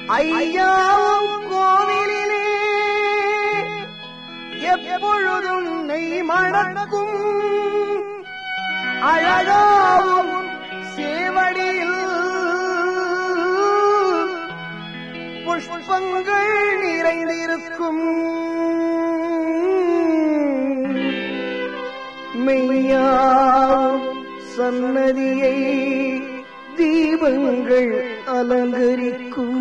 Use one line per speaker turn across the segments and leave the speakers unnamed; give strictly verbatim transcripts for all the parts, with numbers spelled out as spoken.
ஐயாவும் கோவிலிலே எப்பொழுதும் நெய் மணக்கும் அழகாவும் சேவடியில் புஷ்பங்கள் நிறைந்திருக்கும் மெய்யாவும் சன்னதியை தீபங்கள் அலங்கரிக்கும்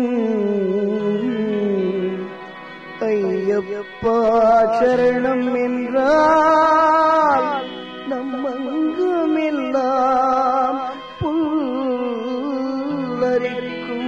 ஐயப்பா சரணம் என்றால் நம்மங்கமெல்லாம் புல்லரிக்கும்.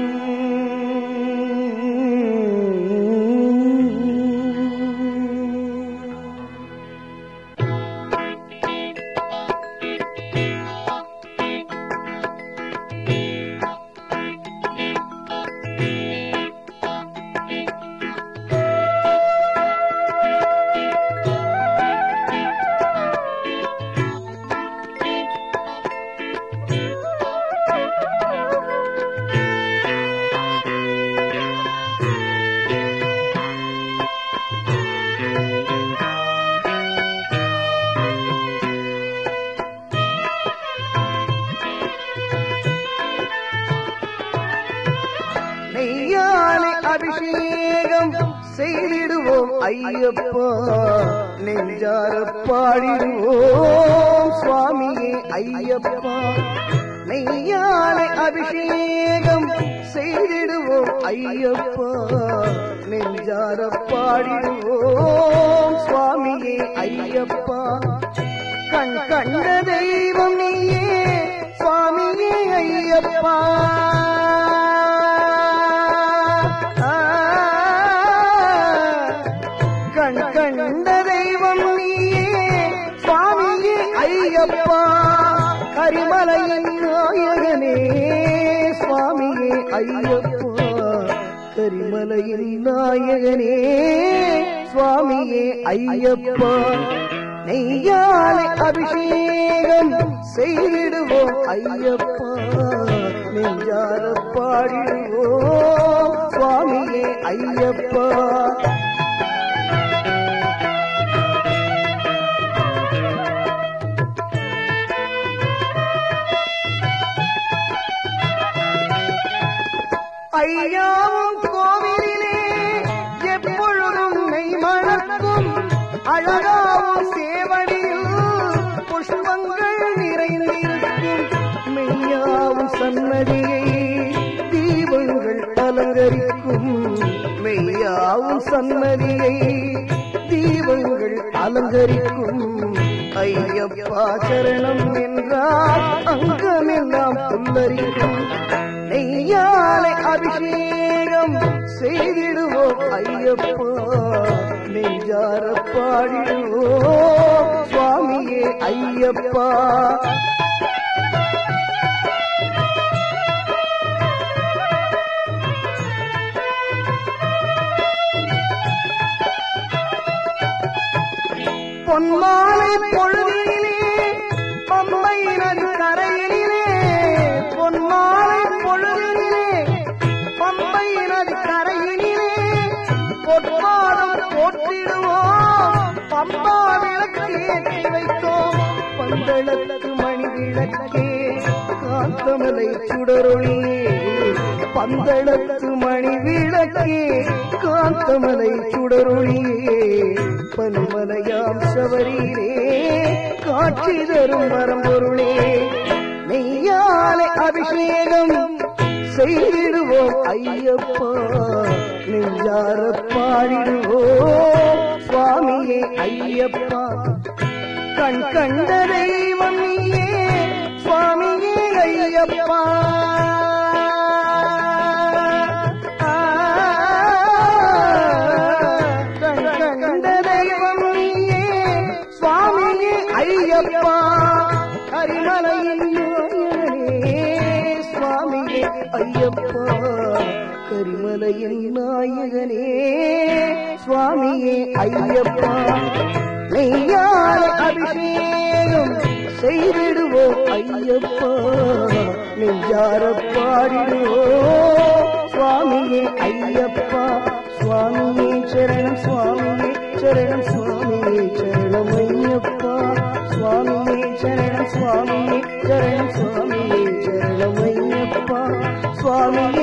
நெய்யானை அபிஷேகம் செய்திடுவோம் ஐயப்பா, நெஞ்சார பாடிடுவோம் சுவாமியே ஐயப்பா. நெய்யானை அபிஷேகம் செய்திடுவோம் ஐயப்பா, நெஞ்சார பாடிடுவோம் சுவாமியே ஐயப்பா. கண் கண்ட தெய்வம் நீயே சுவாமியே ஐயப்பா. கண் கண்ட தெய்வம் நீயே சுவாமியே ஐயப்பா. கரிமலையின் நாயகனே சுவாமியே ஐயப்பா, கரிமலையின் நாயகனே சுவாமியே ஐயப்பா. நெய்யானை அபிஷேகம் செய்திடுவோம் ஐயப்பா, நெஞ்சார பாடிடுவோம் சுவாமியே ஐயப்பா. ஐயாவும் கோவிலிலே எப்பொழுதும் நெய் மணக்கும் அழகாவும் சேவடியில் புஷ்பங்கள் நிறைந்திருக்கும் மெய்யாவும் சன்னதியை தீபங்கள் அலங்கரிக்கும் மெய்யாவும் சன்னதியை தீபங்கள் அலங்கரிக்கும் ஐயப்பா சரணம் என்றால் அங்கமெல்லாம் புல்லரிக்கும் நெய்யானை அபிஷேகம் செய்திடுவோம் ஐயப்பா, நெஞ்சார பாடிடுவோம் சுவாமியே ஐயப்பா. பொன்மாலை பொழுதிலே பம்பை நதி கரையிலே, பொன்மாலை பொழுதிலே பம்பை நதி கரையிலே பொற்பாதம் போற்றிடுவோம் பம்பா விளக்கு ஏற்றி வைத்தோம். பந்தளத்து மணி விளக்கே காந்தமலை சுடரொளியே, பந்தளத்து மணி விளக்கே காந்தமலை சுடரொளியே. பன்மலையாம் சபரியிலே காட்சி தரும் வரம்பொருளே. நெய்யானை அபிஷேகம் செய்திடுவோம் ஐயப்பா, நெஞ்சார பாடிடுவோம் சுவாமியே ஐயப்பா. கண் கண்ட தெய்வம் நீயே சுவாமியே ஐயப்பா. கண் கண்ட தெய்வம் நீயே சுவாமியே ஐயப்பா. கரிமலையின் நாயகனே சுவாமியே ஐயப்பா, கரிமலையின் நாயகனே சுவாமியே ஐயப்பா. நெய்யானை அபிஷேகம் செய்திடுவோம் ஐயப்பா, நெஞ்சார பாடிடுவோம் சுவாமியே ஐயப்பா சுவாமியே சரணம் சுவாமியே சரணம் சுவாமியே சரணம் ஐயப்பா சுவாமியே சரணம் சுவாமியே சரணம் சுவாமியே சரணம் ஐயப்பா சுவாமியே